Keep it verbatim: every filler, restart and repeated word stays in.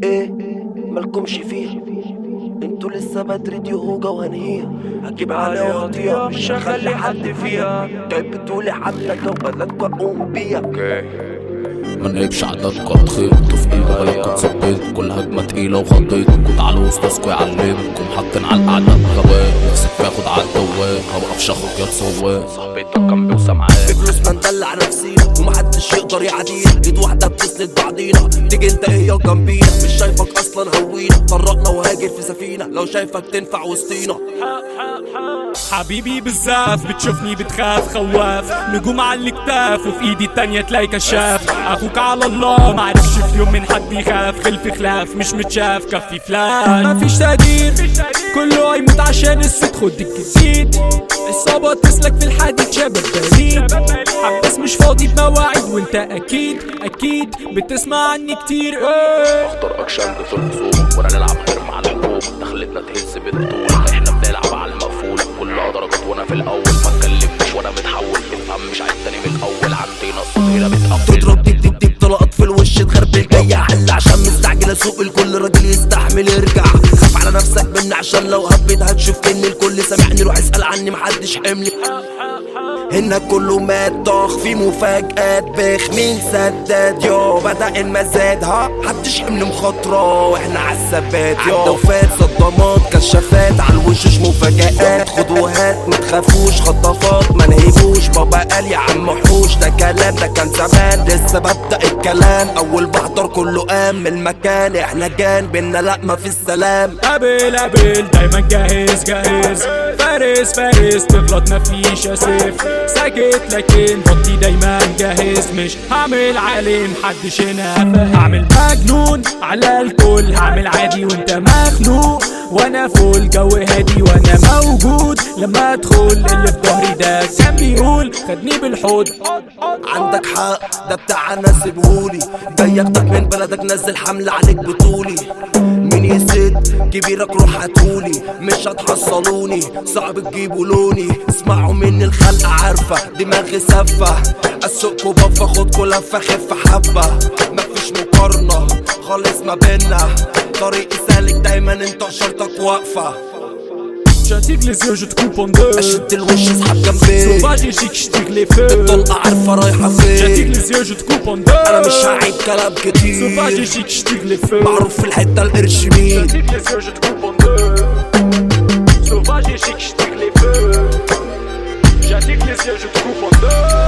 ايه مالكمش فيها، انتوا لسه بدري دي هوجة وهنهيها. هجيب عليها وطيها مش هخلي حد فيها. جاي بتقولي حتى لو بلدكوا اقوم بيها. منقبش عددكوا اتخيطوا في ايد غلبكوا اتثبتوا. كل هجمة تقيلة وخضيتكوا تعالوا استاذكوا يعلمكم. حاطين على القعدة غباء نفسك تاخد على الدواب. هوقف شخص يا سواق صاحبتك جنبي وسامعاك. بفلوس ما ندلع نفسينا ومحدش يقدر يعدينا. ايد واحدة بتسند بعضينا. تيجي انت هي جنبينا مش شايفك اصلا هوينا. طرقنا وهاجر في سفينة لو شايفك تنفع وسطينا. حبيبي بالزاف بتشوفني بتخاف خواف. نجوم على الكتاف وفي ايدي التانية تلاقي كشاف. اخوك على الله معرفش في يوم من حد يخاف. خلف خلاف مش متشاف كفي فلان. مفيش تقدير كله هيموت عشان الست خد الجديد. الصعوبات تسلك في الحديد شباب بليد. عباس مش فاضي بمواعيد وانت اكيد اكيد بتسمع عني كتير. ايه اختار اكشن ضد الخصوم ولا نلعب غير مع الحكومة. دخلتنا تهز بالطول احنا بنلعب على المقفولة. كلها درجات وانا في الاول ما اتكلمتش وانا متحول. تفهم مش عايز تاني من الاول. عندي نص هنا بتقفل تضرب ديب ديب ديب طلقات في الوش تخربل. جاي حل عشان مستعجل اسوق. الكل راجل يستحمل يرجع. خاف على نفسك مني عشان لو هبيت هتشوف ان الكل سامعني. روح اسأل عني محدش حملي. هنا كله مات طاخ في مفاجآت بخ. مين سداد يو بدأ المزاد ها. محدش حمل مخاطرة واحنا عالثبات يو. عدى وفات صدمات كشافات عالوشوش مفاجآت. خد وهات متخافوش خطافات ما نهيبوش. بابا قال يا عم حوش ده كلام ده كان زمان. لسه ببدأ الكلام اول بحضر كله قام من المكان. احنا جان بينا لا ما في السلام. قابل قابل دايما جاهز جاهز. فارس فارس تغلط مفيش اسف. ساكت لكن بطي دايما جاهز. مش هعمل عليه محدش هنا فاهم. هعمل مجنون على الكل. هعمل عادي وانت مخنوق وانا فول. جو هادي وانا موجود لما ادخل. اللي في ظهري ده كان بيقول خدني بالحوض. عندك حق ده بتاعنا سيبهولي. جاي اخدك من بلدك نزل حمل عليك بطولي. مين يسد كبيرك روح هاتولي. مش هتحصلوني صعب تجيبوا لوني. اسمعوا مني الخلق عارفة دماغي سفة. اسوقكوا بفة خدكوا لفة خف حبة. مفيش مقارنة خالص ما بينا. طريقي سالك دايما انت شرطك واقفة. J'attire les yeux je te coupe en deux. اشد الوش اسحب جنبي. Sauvage et chic j'tire les feux. الطلقة عارفة رايحة فين. J'attire les yeux je te coupe en deux. انا مش هعيد كلام كتير. Sauvage et chic j'tire les feux. معروف في الحتة القرش مين. J'attire les yeux je te coupe en deux. Sauvage et chic j'tire les feux. J'attire les yeux je te coupe en deux.